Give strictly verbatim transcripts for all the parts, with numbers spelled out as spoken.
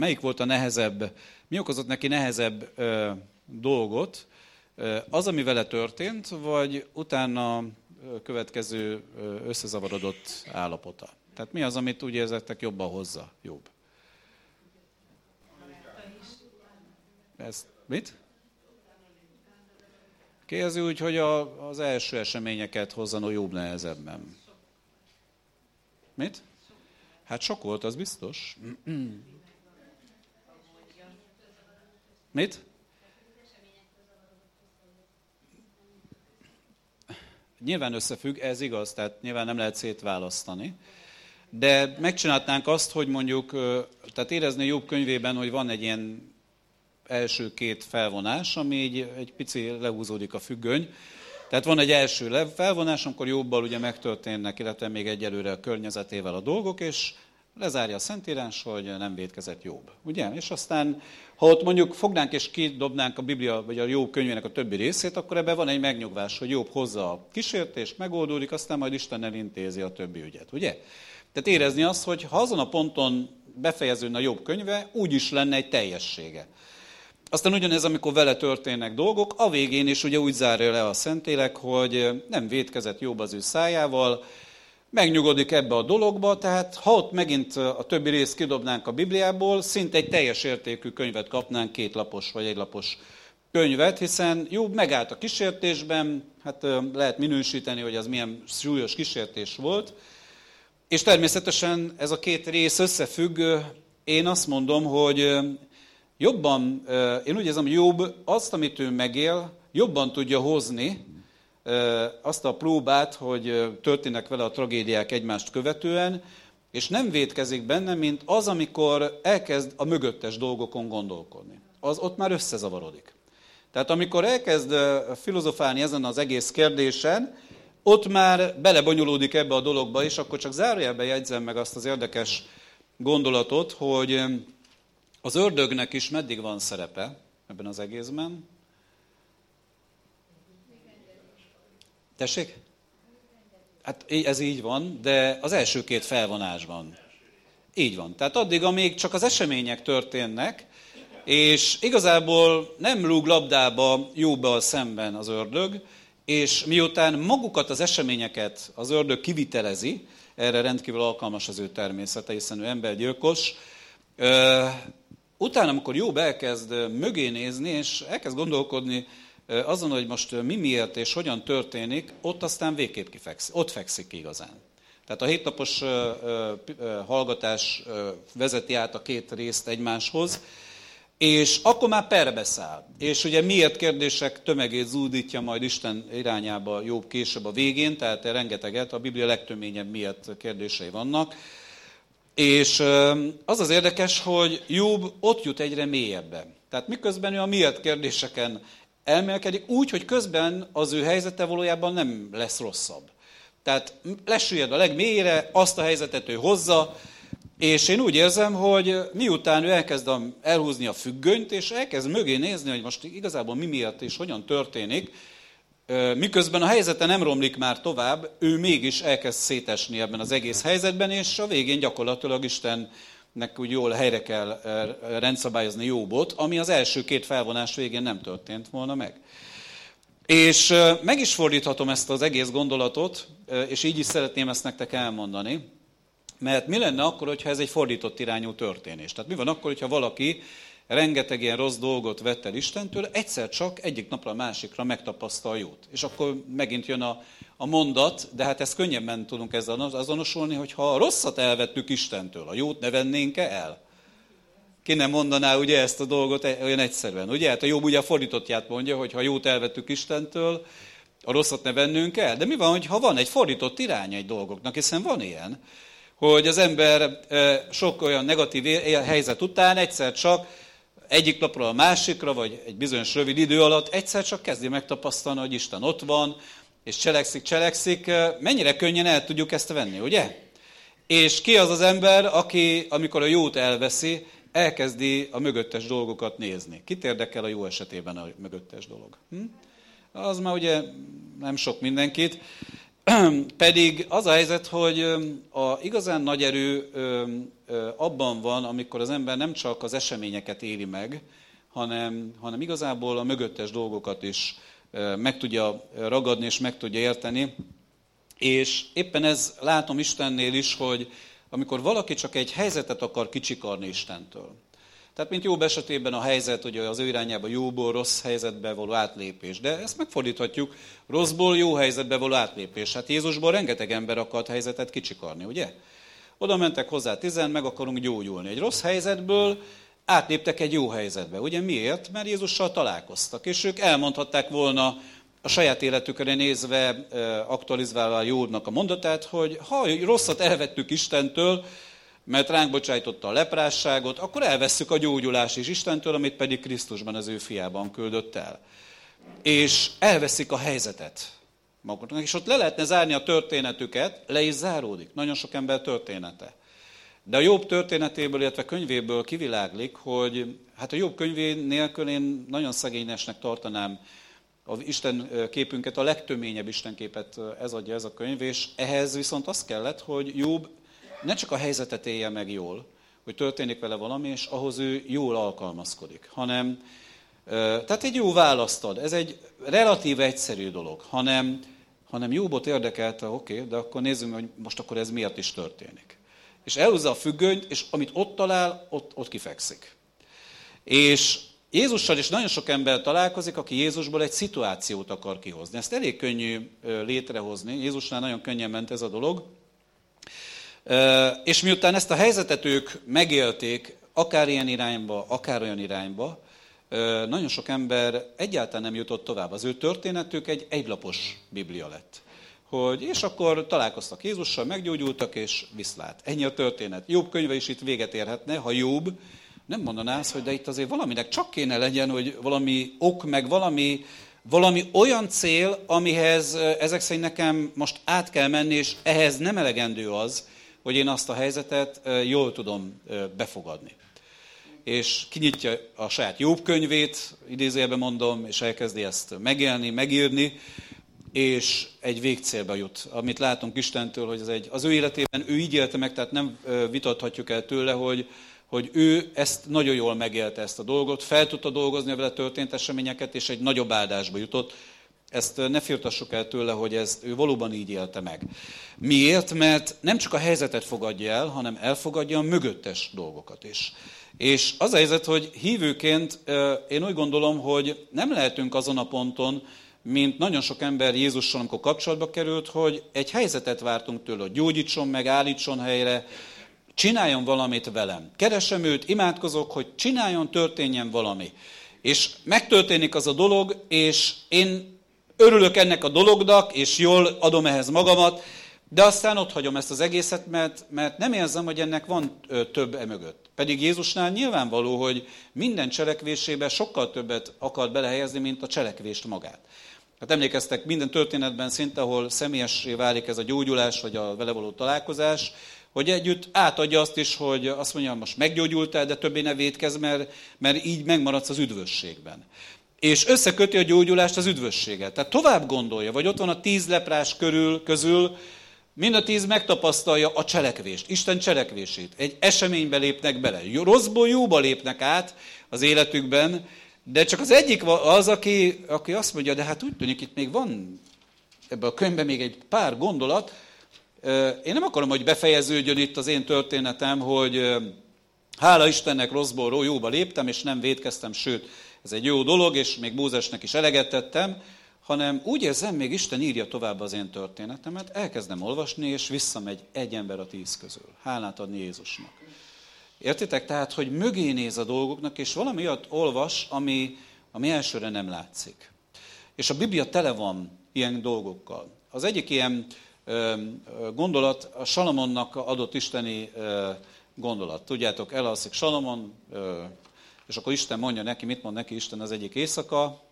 melyik volt a nehezebb, mi okozott neki nehezebb ö, dolgot, ö, az, ami vele történt, vagy utána következő összezavarodott állapota? Tehát mi az, amit úgy érzettek jobban hozza, jobb? Ez mit? Kérdezi úgy, hogy a, az első eseményeket hozzanó jobb nehezebben. Mit? Hát sok volt, az biztos. Mit? Nyilván összefügg, ez igaz, tehát nyilván nem lehet szétválasztani. De megcsinálhatnánk azt, hogy mondjuk, tehát érezni Jobb könyvében, hogy van egy ilyen első két felvonás, ami így egy pici lehúzódik a függöny. Tehát van egy első felvonás, amikor Jobbal ugye megtörténnek, illetve még egyelőre a környezetével a dolgok, és lezárja a Szentírás, hogy nem vétkezett Jobb. Ugye? És aztán, ha ott mondjuk fognánk és kidobnánk a Biblia, vagy a Jobb könyvének a többi részét, akkor ebben van egy megnyugvás, hogy Jobb hozza a kísértést, megoldódik, aztán majd Isten elintézi a többi ügyet. Ugye? Tehát érezni azt, hogy ha azon a ponton befejeződne a Jobb könyve, úgy is lenne egy teljessége. Aztán ugyanez, amikor vele történnek dolgok, a végén is ugye úgy zárja le a Szentlélek, hogy nem vétkezett Jobb az ő szájával, megnyugodik ebbe a dologba, tehát ha ott megint a többi részt kidobnánk a Bibliából, szinte egy teljes értékű könyvet kapnánk, kétlapos vagy egylapos könyvet, hiszen Jobb megállt a kísértésben, hát lehet minősíteni, hogy az milyen súlyos kísértés volt, és természetesen ez a két rész összefügg. Én azt mondom, hogy jobban, én úgy érzem, hogy Jobb azt, amit ő megél, jobban tudja hozni azt a próbát, hogy történnek vele a tragédiák egymást követően, és nem vétkezik benne, mint az, amikor elkezd a mögöttes dolgokon gondolkodni. Az ott már összezavarodik. Tehát amikor elkezd filozofálni ezen az egész kérdésen, ott már belebonyolódik ebbe a dologba, és akkor csak zárójelben jegyzem meg azt az érdekes gondolatot, hogy az ördögnek is meddig van szerepe ebben az egészben? Tessék? Hát ez így van, de az első két felvonásban. Így van. Tehát addig, amíg csak az események történnek, és igazából nem rúg labdába Jobbal szemben az ördög, és miután magukat az eseményeket az ördög kivitelezi, erre rendkívül alkalmas az ő természete, hiszen ő embergyilkos, utána, amikor Jobb elkezd mögé nézni, és elkezd gondolkodni azon, hogy most mi miért és hogyan történik, ott aztán végképp kifekszik, ott fekszik igazán. Tehát a hétnapos hallgatás vezeti át a két részt egymáshoz, és akkor már perbe száll. És ugye miért kérdések tömegét zúdítja majd Isten irányába Jobb később a végén, tehát rengeteget, a Biblia legtöményebb miért kérdései vannak. És az az érdekes, hogy Jobb ott jut egyre mélyebben. Tehát miközben ő a miért kérdéseken elmélkedik, úgy, hogy közben az ő helyzete valójában nem lesz rosszabb. Tehát lesüllyed a legmélyére, azt a helyzetet ő hozza, és én úgy érzem, hogy miután ő elkezd elhúzni a függönyt, és elkezd mögé nézni, hogy most igazából mi miatt és hogyan történik, miközben a helyzete nem romlik már tovább, ő mégis elkezd szétesni ebben az egész helyzetben, és a végén gyakorlatilag Istennek úgy jól helyre kell rendszabályozni Jobbot, ami az első két felvonás végén nem történt volna meg. És meg is fordíthatom ezt az egész gondolatot, és így is szeretném ezt nektek elmondani, mert mi lenne akkor, hogyha ez egy fordított irányú történés? Tehát mi van akkor, hogyha valaki rengeteg ilyen rossz dolgot vett el Istentől, egyszer csak egyik napra a másikra megtapasztal jót. És akkor megint jön a, a mondat, de hát ezt könnyebben tudunk ezzel azonosulni, hogy ha a rosszat elvettük Istentől, a jót ne vennénk-e el? Ki nem mondaná ugye ezt a dolgot olyan egyszerűen, ugye? Hát a Jobb ugye a fordítottját mondja, hogy ha a jót elvettük Istentől, a rosszat ne vennünk el. De mi van, hogyha van egy fordított irány egy dolgoknak, hiszen van ilyen, hogy az ember sok olyan negatív helyzet után egyszer csak egyik napról a másikra, vagy egy bizonyos rövid idő alatt egyszer csak kezdi megtapasztalni, hogy Isten ott van, és cselekszik, cselekszik. Mennyire könnyen el tudjuk ezt venni, ugye? És ki az az ember, aki, amikor a jót elveszi, elkezdi a mögöttes dolgokat nézni. Kit érdekel a jó esetében a mögöttes dolog? Hm? Az már ugye nem sok mindenkit. Pedig az a helyzet, hogy a igazán nagy erő abban van, amikor az ember nem csak az eseményeket éli meg, hanem, hanem igazából a mögöttes dolgokat is meg tudja ragadni és meg tudja érteni. És éppen ez látom Istennél is, hogy amikor valaki csak egy helyzetet akar kicsikarni Istentől. Tehát, mint Jobb esetében a helyzet, hogy az ő irányába jóból rossz helyzetbe való átlépés. De ezt megfordíthatjuk, rosszból jó helyzetbe való átlépés. Hát Jézusból rengeteg ember akart helyzetet kicsikarni, ugye? Oda mentek hozzá tizen, meg akarunk gyógyulni. Egy rossz helyzetből átléptek egy jó helyzetbe. Ugye miért? Mert Jézussal találkoztak. És ők elmondhatták volna a saját életükre nézve, aktualizálva Jóbnak a mondatát, hogy ha rosszat elvettük Istentől, mert ránk bocsájtotta a leprásságot, akkor elvesszük a gyógyulást is Istentől, amit pedig Krisztusban, az ő fiában küldött el. És elveszik a helyzetet maguknak, és ott le lehetne zárni a történetüket, le is záródik. Nagyon sok ember története. De a Jobb történetéből, illetve könyvéből kiviláglik, hogy hát a Jobb könyvé nélkül én nagyon szegényesnek tartanám az Isten képünket, a legtöményebb Isten képet ez adja ez a könyv, és ehhez viszont az kellett, hogy Jobb ne csak a helyzetet élje meg jól, hogy történik vele valami, és ahhoz ő jól alkalmazkodik, hanem, tehát egy jó választ ad. Ez egy relatív egyszerű dolog, hanem, hanem Jobbot érdekelte, oké, okay, de akkor nézzük, hogy most akkor ez miért is történik. És elhúzza a függönyt, és amit ott talál, ott, ott kifekszik. És Jézussal is nagyon sok ember találkozik, aki Jézusból egy szituációt akar kihozni. Ezt elég könnyű létrehozni, Jézusnál nagyon könnyen ment ez a dolog. És miután ezt a helyzetet ők megélték, akár ilyen irányba, akár olyan irányba, nagyon sok ember egyáltalán nem jutott tovább. Az ő történetük egy egylapos Biblia lett. Hogy, és akkor találkoztak Jézussal, meggyógyultak, és viszlát. Ennyi a történet. Jobb könyve is itt véget érhetne, ha Jobb nem mondaná azt, hogy de itt azért valaminek csak kéne legyen, hogy valami ok, meg valami, valami olyan cél, amihez ezek szerint nekem most át kell menni, és ehhez nem elegendő az, hogy én azt a helyzetet jól tudom befogadni. És kinyitja a saját Jobb könyvét, idézőjelben mondom, és elkezdi ezt megélni, megírni, és egy végcélbe jut. Amit látunk Istentől, hogy az, egy, az ő életében ő így élte meg, tehát nem vitathatjuk el tőle, hogy, hogy ő ezt nagyon jól megélte ezt a dolgot, fel tudta dolgozni a vele történt eseményeket, és egy nagyobb áldásba jutott. Ezt ne firtassuk el tőle, hogy ezt ő valóban így élte meg. Miért? Mert nem csak a helyzetet fogadja el, hanem elfogadja a mögöttes dolgokat is. És az a helyzet, hogy hívőként én úgy gondolom, hogy nem lehetünk azon a ponton, mint nagyon sok ember Jézussal, amikor kapcsolatba került, hogy egy helyzetet vártunk tőle, hogy gyógyítson meg, állítson helyre, csináljon valamit velem. Keresem őt, imádkozok, hogy csináljon, történjen valami. És megtörténik az a dolog, és én örülök ennek a dolognak, és jól adom ehhez magamat, de aztán ott hagyom ezt az egészet, mert, mert nem érzem, hogy ennek van több emögött. Pedig Jézusnál nyilvánvaló, hogy minden cselekvésébe sokkal többet akar belehelyezni, mint a cselekvést magát. Hát emlékeztek, minden történetben szinte, ahol személyessé válik ez a gyógyulás, vagy a vele való találkozás, hogy együtt átadja azt is, hogy azt mondja, most meggyógyultál, de többé ne vétkezz, mert, mert így megmaradsz az üdvösségben. És összeköti a gyógyulást az üdvösséggel. Tehát tovább gondolja, vagy ott van a tíz leprás körül, közül, mind a tíz megtapasztalja a cselekvést, Isten cselekvését. Egy eseménybe lépnek bele. Rosszból jóba lépnek át az életükben, de csak az egyik az, aki, aki azt mondja, de hát úgy tűnik, itt még van ebben a könyvben még egy pár gondolat. Én nem akarom, hogy befejeződjön itt az én történetem, hogy hála Istennek rosszból jóba léptem, és nem vétkeztem, sőt, ez egy jó dolog, és még Mózesnek is eleget tettem, hanem úgy érzem, még Isten írja tovább az én történetemet, elkezdem olvasni, és visszamegy egy ember a tíz közül. Hálát adni Jézusnak. Értitek? Tehát, hogy mögé néz a dolgoknak, és valami olyat olvas, ami, ami elsőre nem látszik. És a Biblia tele van ilyen dolgokkal. Az egyik ilyen ö, gondolat a Salamonnak adott isteni ö, gondolat. Tudjátok, elalszik Salamon, ö, és akkor Isten mondja neki, mit mond neki Isten az egyik éjszaka?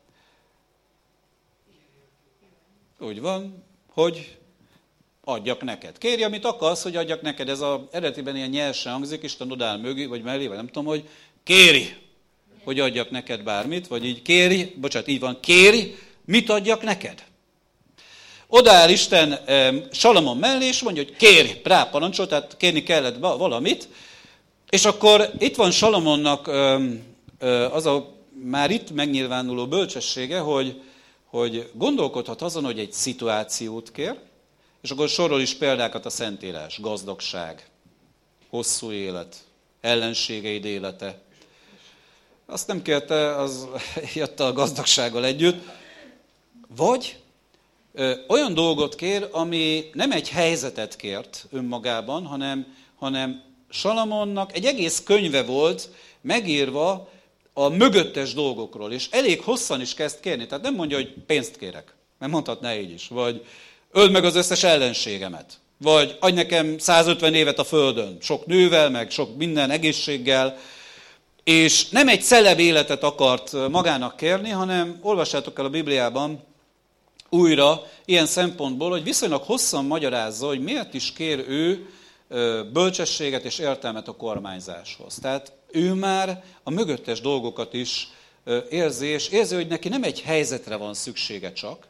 Úgy van, hogy adjak neked. Kérj, amit akarsz, hogy adjak neked. Ez az eredetiben ilyen nyersen hangzik, Isten odáll mögé, vagy mellé, vagy nem tudom, hogy kéri, hogy adjak neked bármit, vagy így kéri, bocsánat, így van, kéri, mit adjak neked. Odaáll Isten Salamon mellé, és mondja, hogy kérj, ráparancsol, tehát kérni kellett valamit, és akkor itt van Salamonnak az a már itt megnyilvánuló bölcsessége, hogy, hogy gondolkodhat azon, hogy egy szituációt kér, és akkor sorol is példákat a Szentírás, gazdagság, hosszú élet, ellenségeid élete. Azt nem kérte, az jött a gazdagsággal együtt. Vagy ö, olyan dolgot kér, ami nem egy helyzetet kért önmagában, hanem, hanem Salamonnak egy egész könyve volt megírva a mögöttes dolgokról, és elég hosszan is kezd kérni. Tehát nem mondja, hogy pénzt kérek, mert mondhatná így is, vagy öld meg az összes ellenségemet, vagy adj nekem százötven évet a földön, sok nővel, meg sok minden egészséggel, és nem egy celeb életet akart magának kérni, hanem olvassátok el a Bibliában újra ilyen szempontból, hogy viszonylag hosszan magyarázza, hogy miért is kér ő bölcsességet és értelmet a kormányzáshoz. Tehát ő már a mögöttes dolgokat is érzi, és érzi, hogy neki nem egy helyzetre van szüksége csak,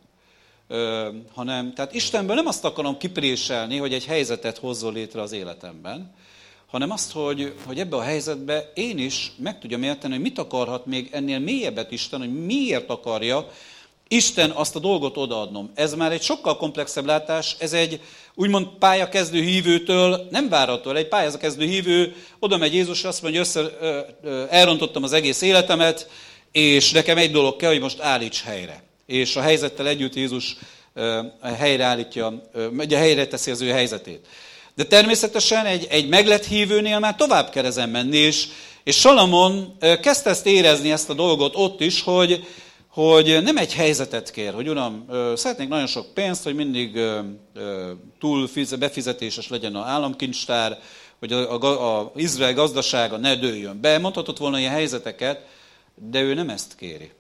hanem, tehát Istenből nem azt akarom kipréselni, hogy egy helyzetet hozzon létre az életemben, hanem azt, hogy, hogy ebbe a helyzetbe én is meg tudjam érteni, hogy mit akarhat még ennél mélyebbet Isten, hogy miért akarja Isten azt a dolgot odaadnom. Ez már egy sokkal komplexebb látás, ez egy úgymond pályakezdő hívőtől nem várható el. Egy pályakezdő hívő oda megy Jézusra, azt mondja, hogy össze, ö, ö, elrontottam az egész életemet, és nekem egy dolog kell, hogy most állíts helyre. És a helyzettel együtt Jézus ö, helyreállítja, ö, helyre teszi az ő helyzetét. De természetesen egy, egy meglett hívőnél már tovább kell ezen menni, és, és Salamon kezdte ezt érezni, ezt a dolgot ott is, hogy, hogy nem egy helyzetet kér, hogy uram, szeretnék nagyon sok pénzt, hogy mindig túl befizetéses legyen az államkincstár, hogy a, a, a Izrael gazdasága ne dőljön be. Mondhatott volna ilyen helyzeteket, de ő nem ezt kéri.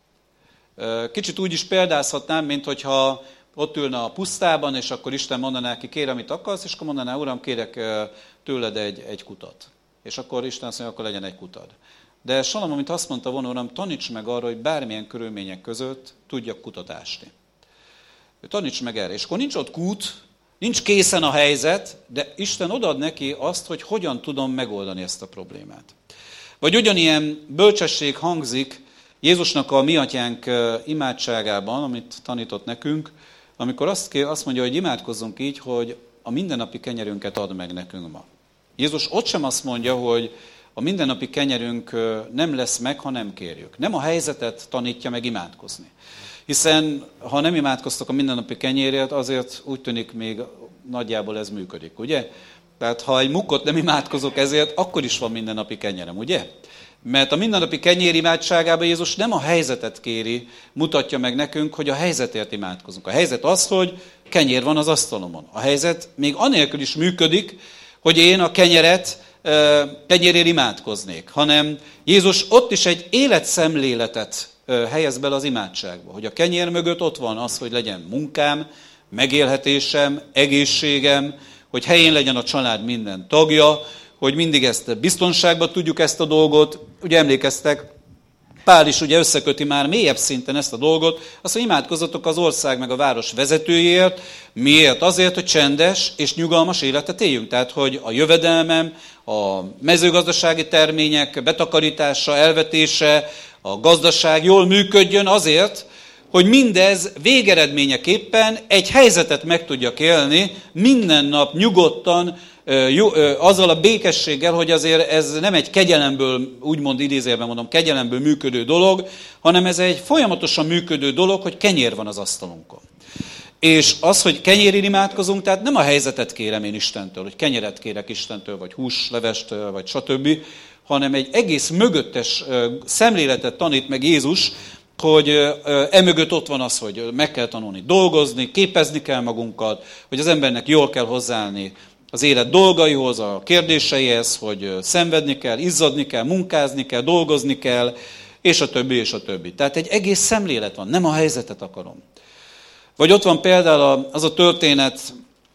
Kicsit úgy is példázhatnám, mint hogyha ott ülne a pusztában, és akkor Isten mondaná ki, kér, amit akarsz, és akkor mondaná, uram, kérek tőled egy, egy kutat. És akkor Isten azt mondja, akkor legyen egy kutad. De Salamon, mint azt mondta volna, uram, taníts meg arra, hogy bármilyen körülmények között tudjak kutat ásni. Taníts meg erre. És akkor nincs ott kút, nincs készen a helyzet, de Isten odaad neki azt, hogy hogyan tudom megoldani ezt a problémát. Vagy ugyanilyen bölcsesség hangzik Jézusnak a Mi Atyánk imádságában, amit tanított nekünk, amikor azt, kér, azt mondja, hogy imádkozzunk így, hogy a mindennapi kenyerünket add meg nekünk ma. Jézus ott sem azt mondja, hogy a mindennapi kenyerünk nem lesz meg, ha nem kérjük. Nem a helyzetet tanítja meg imádkozni. Hiszen ha nem imádkoztok a mindennapi kenyérért, azért úgy tűnik még nagyjából ez működik, ugye? Tehát ha egy mukkot nem imádkozok ezért, akkor is van mindennapi kenyerem, ugye? Mert a mindennapi kenyér imádságában Jézus nem a helyzetet kéri, mutatja meg nekünk, hogy a helyzetért imádkozunk. A helyzet az, hogy kenyér van az asztalomon. A helyzet még anélkül is működik, hogy én a kenyeret, kenyérért imádkoznék, hanem Jézus ott is egy életszemléletet helyez bele az imádságba, hogy a kenyér mögött ott van az, hogy legyen munkám, megélhetésem, egészségem, hogy helyén legyen a család minden tagja, hogy mindig ezt biztonságban tudjuk ezt a dolgot. Ugye emlékeztek, Pál is ugye összeköti már mélyebb szinten ezt a dolgot, azt, hogy imádkozzatok az ország meg a város vezetőjéért. Miért? Azért, hogy csendes és nyugalmas életet éljünk. Tehát, hogy a jövedelmem, a mezőgazdasági termények betakarítása, elvetése, a gazdaság jól működjön azért, hogy mindez végeredményeképpen egy helyzetet meg tudjak élni, minden nap nyugodtan, azzal a békességgel, hogy azért ez nem egy kegyelemből, úgymond idézőjelben mondom, kegyelemből működő dolog, hanem ez egy folyamatosan működő dolog, hogy kenyér van az asztalunkon. És az, hogy kenyérért imádkozunk, tehát nem a helyzetet kérem én Istentől, hogy kenyeret kérek Istentől, vagy húslevestől, vagy stb., hanem egy egész mögöttes szemléletet tanít meg Jézus, hogy emögött ott van az, hogy meg kell tanulni dolgozni, képezni kell magunkat, hogy az embernek jól kell hozzáállni az élet dolgaihoz, a kérdéseihez, hogy szenvedni kell, izzadni kell, munkázni kell, dolgozni kell, és a többi, és a többi. Tehát egy egész szemlélet van, nem a helyzetet akarom. Vagy ott van például az a történet,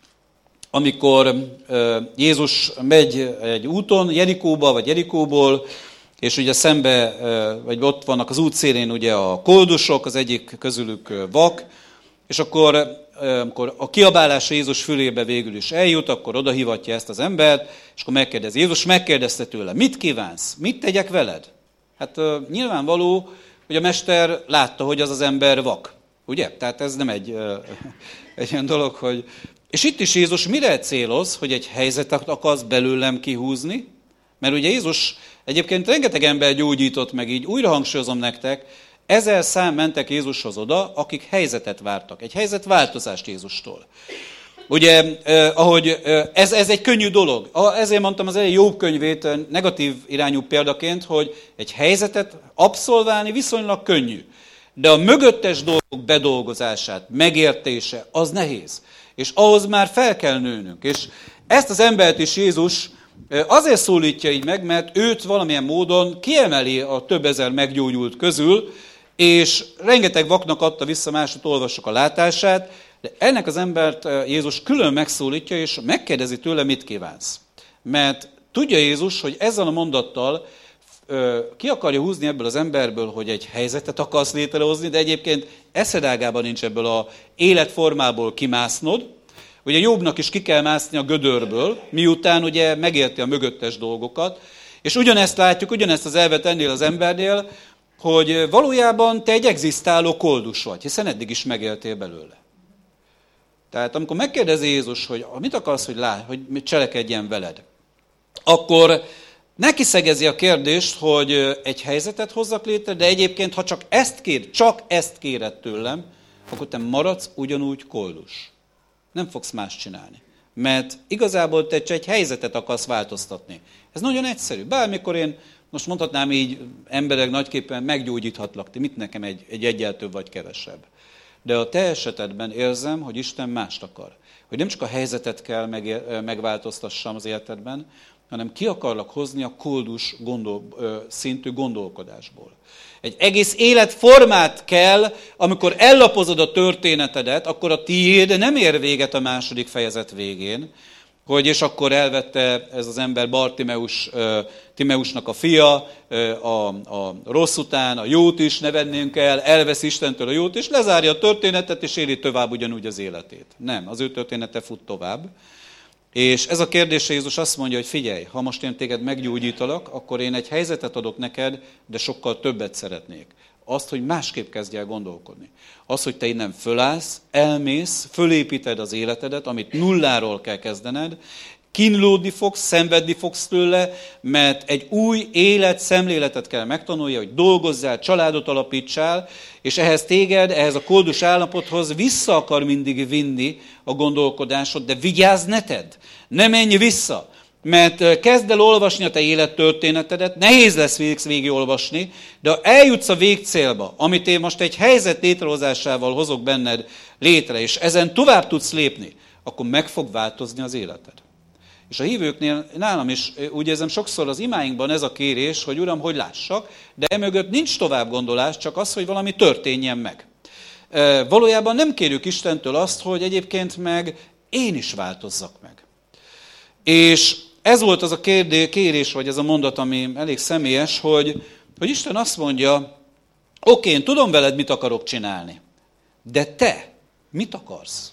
amikor Jézus megy egy úton, Jerikóba, vagy Jerikóból, és ugye szembe, vagy ott vannak az út szélén ugye a koldusok, az egyik közülük vak, És akkor, amikor a kiabálás Jézus fülébe végül is eljut, akkor odahívatja ezt az embert, és akkor megkérdezi. Jézus megkérdezte tőle, mit kívánsz? Mit tegyek veled? Hát nyilvánvaló, hogy a mester látta, hogy az az ember vak. Ugye? Tehát ez nem egy, egy olyan dolog, hogy... És itt is Jézus mire céloz, hogy egy helyzetet akarsz belőlem kihúzni? Mert ugye Jézus egyébként rengeteg ember gyógyított meg, így újra hangsúlyozom nektek, ezer szám mentek Jézushoz oda, akik helyzetet vártak, egy helyzetváltozást Jézustól. Ugye, eh, ahogy eh, ez, ez egy könnyű dolog. Ezért mondtam az elején Jobb könyvét negatív irányú példaként, hogy egy helyzetet abszolválni viszonylag könnyű. De a mögöttes dolgok bedolgozását, megértése, az nehéz. És ahhoz már fel kell nőnünk. És ezt az embert is Jézus azért szólítja így meg, mert őt valamilyen módon kiemeli a több ezer meggyógyult közül, és rengeteg vaknak adta vissza, másod olvassuk a látását, de ennek az embert Jézus külön megszólítja, és megkérdezi tőle, mit kívánsz. Mert tudja Jézus, hogy ezzel a mondattal ki akarja húzni ebből az emberből, hogy egy helyzetet akarsz létrehozni, de egyébként eszedágában nincs ebből az életformából kimásznod. Ugye Jobbnak is ki kell mászni a gödörből, miután ugye megérti a mögöttes dolgokat. És ugyanezt látjuk, ugyanezt az elvet ennél az embernél, hogy valójában te egy egzisztáló koldus vagy, hiszen eddig is megéltél belőle. Tehát amikor megkérdezi Jézus, hogy mit akarsz, hogy, lá, hogy cselekedjen veled, akkor neki szegezi a kérdést, hogy egy helyzetet hozzak létre, de egyébként, ha csak ezt kér, csak ezt kéred tőlem, akkor te maradsz ugyanúgy koldus. Nem fogsz más csinálni. Mert igazából te csak egy helyzetet akarsz változtatni. Ez nagyon egyszerű. Bármikor én, most mondhatnám így, emberek nagyképpen meggyógyíthatlak, ti mit nekem egy, egy egyel több vagy kevesebb. De a te esetedben érzem, hogy Isten mást akar. Hogy nem csak a helyzetet kell meg, megváltoztassam az életedben, hanem ki akarlak hozni a koldus gondol, szintű gondolkodásból. Egy egész életformát kell, amikor ellapozod a történetedet, akkor a tiéd nem ér véget a második fejezet végén, hogy és akkor elvette ez az ember Bartimeus, Timeusnak a fia, a, a rossz után, a jót is ne vennénk el, elvesz Istentől a jót, és lezárja a történetet, és éli tovább ugyanúgy az életét. Nem, az ő története fut tovább. És ez a kérdés, Jézus azt mondja, hogy figyelj, ha most én téged meggyógyítalak, akkor én egy helyzetet adok neked, de sokkal többet szeretnék. Azt, hogy másképp kezdj el gondolkodni. Az, hogy te innen fölállsz, elmész, fölépíted az életedet, amit nulláról kell kezdened, kínlódni fogsz, szenvedni fogsz tőle, mert egy új élet, szemléletet kell megtanulja, hogy dolgozzál, családot alapítsál, és ehhez téged, ehhez a koldus állapothoz vissza akar mindig vinni a gondolkodásod, de vigyázz, ne tedd, ne menj vissza, mert kezd el olvasni a te élettörténetedet, nehéz lesz végig olvasni, de ha eljutsz a végcélba, amit én most egy helyzet létrehozásával hozok benned létre, és ezen tovább tudsz lépni, akkor meg fog változni az életed. És a hívőknél, nálam is úgy érzem sokszor az imáinkban ez a kérés, hogy Uram, hogy lássak, de emögött nincs tovább gondolás, csak az, hogy valami történjen meg. Valójában nem kérjük Istentől azt, hogy egyébként meg én is változzak meg. És ez volt az a kérdés, kérés, vagy ez a mondat, ami elég személyes, hogy, hogy Isten azt mondja, oké, én tudom veled, mit akarok csinálni, de te mit akarsz?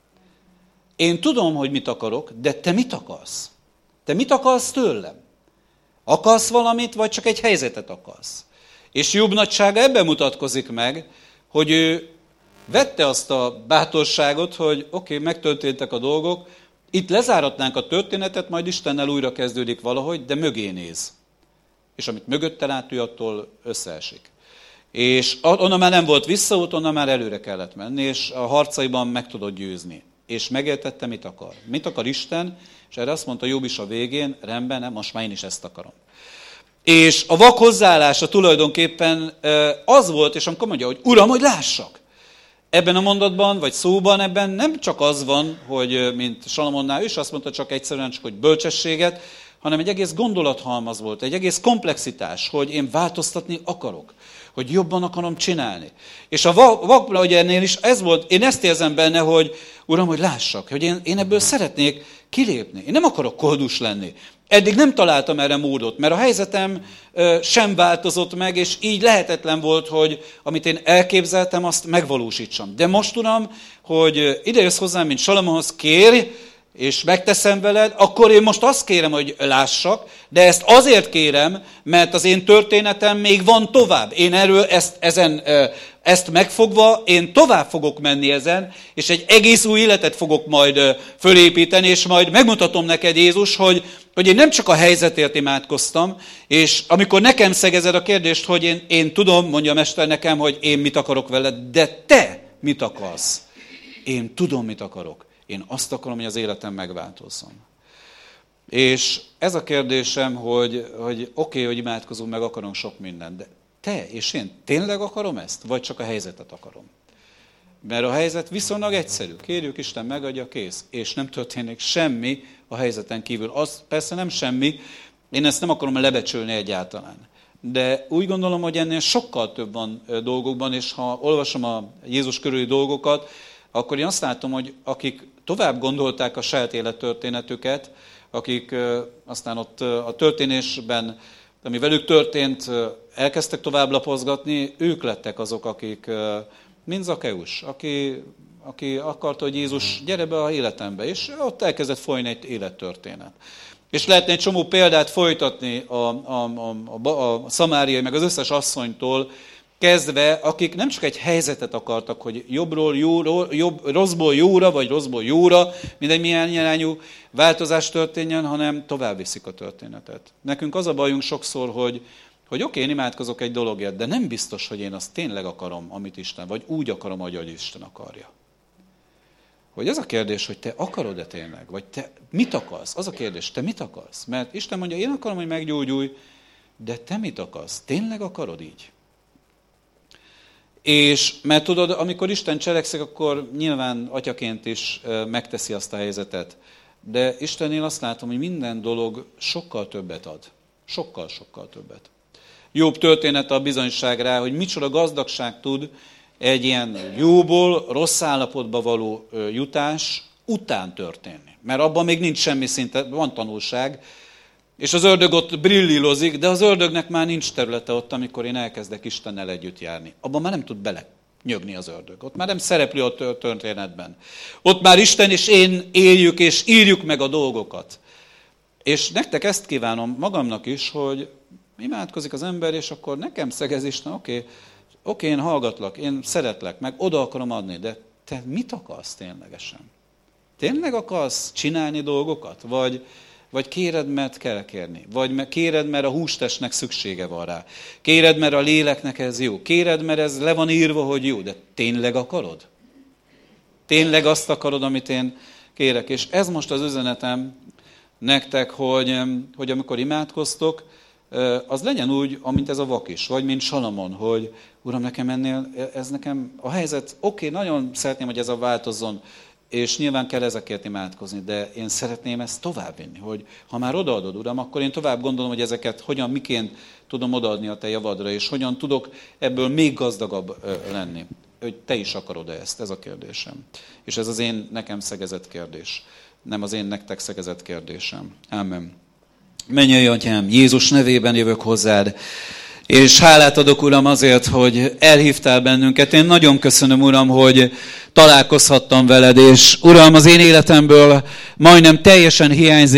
Én tudom, hogy mit akarok, de te mit akarsz? Te mit akarsz tőlem? Akarsz valamit, vagy csak egy helyzetet akarsz? És Jobb nagysága ebben mutatkozik meg, hogy ő vette azt a bátorságot, hogy oké, okay, megtörténtek a dolgok, itt lezáratnánk a történetet, majd Istennel újra kezdődik valahogy, de mögé néz. És amit mögötte lát, ő attól összeesik. És onnan már nem volt visszaút, onnan már előre kellett menni, és a harcaiban meg tudod győzni. És megértette, mit akar. Mit akar Isten, és erre azt mondta Jobb is a végén, rendben, nem, most már én is ezt akarom. És a vak hozzáállása tulajdonképpen az volt, és amikor mondja, hogy Uram, hogy lássak. Ebben a mondatban, vagy szóban ebben nem csak az van, hogy mint Salamonnál, ő is azt mondta csak egyszerűen csak, hogy bölcsességet, hanem egy egész gondolathalmaz volt, egy egész komplexitás, hogy én változtatni akarok, hogy jobban akarom csinálni. És a vakla, hogy ennél is ez volt, én ezt érzem benne, hogy Uram, hogy lássak, hogy én, én ebből szeretnék kilépni. Én nem akarok koldus lenni. Eddig nem találtam erre módot, mert a helyzetem sem változott meg, és így lehetetlen volt, hogy amit én elképzeltem, azt megvalósítsam. De most, Uram, hogy ide jössz hozzám, mint Salamonhoz, kérj, és megteszem veled, akkor én most azt kérem, hogy lássak, de ezt azért kérem, mert az én történetem még van tovább. Én erről ezt, ezen, ezt megfogva, én tovább fogok menni ezen, és egy egész új életet fogok majd fölépíteni, és majd megmutatom neked, Jézus, hogy, hogy én nem csak a helyzetért imádkoztam, és amikor nekem szegezed a kérdést, hogy én, én tudom, mondja a Mester nekem, hogy én mit akarok veled, de te mit akarsz? Én tudom, mit akarok. Én azt akarom, hogy az életem megváltozzon. És ez a kérdésem, hogy, hogy oké, okay, hogy imádkozunk, meg akarunk sok mindent, de te és én tényleg akarom ezt? Vagy csak a helyzetet akarom? Mert a helyzet viszonylag egyszerű. Kérjük, Isten megadja, kész. És nem történik semmi a helyzeten kívül. Az persze nem semmi, én ezt nem akarom lebecsülni egyáltalán. De úgy gondolom, hogy ennél sokkal több van dolgokban, és ha olvasom a Jézus körüli dolgokat, akkor én azt látom, hogy akik tovább gondolták a saját élettörténetüket, akik aztán ott a történésben, ami velük történt, elkezdtek tovább lapozgatni, ők lettek azok, akik, mint Zakeusz, aki, aki akarta, hogy Jézus gyere be a életembe, és ott elkezdett folyni egy élettörténet. És lehetne egy csomó példát folytatni a, a, a, a, a szamáriai, meg az összes asszonytól, kezdve, akik nem csak egy helyzetet akartak, hogy jobbról jóra, jobb, rosszból jóra, vagy rosszból jóra, mindegy milyen irányú változás történjen, hanem tovább viszik a történetet. Nekünk az a bajunk sokszor, hogy, hogy oké, én imádkozok egy dologért, de nem biztos, hogy én azt tényleg akarom, amit Isten, vagy úgy akarom, ahogy Isten akarja. Hogy ez a kérdés, hogy te akarod-e tényleg, vagy te mit akarsz? Az a kérdés, te mit akarsz? Mert Isten mondja, én akarom, hogy meggyógyulj, de te mit akarsz? Tényleg akarod így? És mert tudod, amikor Isten cselekszik, akkor nyilván atyaként is megteszi azt a helyzetet. De Istennél azt látom, hogy minden dolog sokkal többet ad. Sokkal, sokkal többet. Jobb története a bizonyság rá, hogy micsoda gazdagság tud egy ilyen jóból rossz állapotba való jutás után történni. Mert abban még nincs semmi szinte, van tanulság, és az ördög ott brillírozik, de az ördögnek már nincs területe ott, amikor én elkezdek Istennel együtt járni. Abban már nem tud bele nyögni az ördög. Ott már nem szereplő a történetben. Ott már Isten és én éljük és írjuk meg a dolgokat. És nektek ezt kívánom magamnak is, hogy imádkozik az ember, és akkor nekem szegez Isten, oké, okay, oké, okay, én hallgatlak, én szeretlek, meg oda akarom adni, de te mit akarsz ténylegesen? Tényleg akarsz csinálni dolgokat? Vagy... Vagy kéred, mert kell kérni. Vagy kéred, mert a hústestnek szüksége van rá. Kéred, mert a léleknek ez jó. Kéred, mert ez le van írva, hogy jó. De tényleg akarod? Tényleg azt akarod, amit én kérek? És ez most az üzenetem nektek, hogy, hogy amikor imádkoztok, az legyen úgy, amint ez a vak is. Vagy mint Salamon, hogy Uram, nekem ennél, ez nekem a helyzet, oké, okay, nagyon szeretném, hogy ez a változzon, és nyilván kell ezekért imádkozni, de én szeretném ezt továbbvinni, hogy ha már odaadod, Uram, akkor én tovább gondolom, hogy ezeket hogyan, miként tudom odaadni a te javadra, és hogyan tudok ebből még gazdagabb lenni. Hogy te is akarod-e ezt, ez a kérdésem. És ez az én nekem szegezett kérdés, nem az én nektek szegezett kérdésem. Ámen. Mennyei Atyám, Jézus nevében jövök hozzád, és hálát adok, Uram, azért, hogy elhívtál bennünket. Én nagyon köszönöm, Uram, hogy találkozhattam veled, és Uram, az én életemből majdnem teljesen hiányzik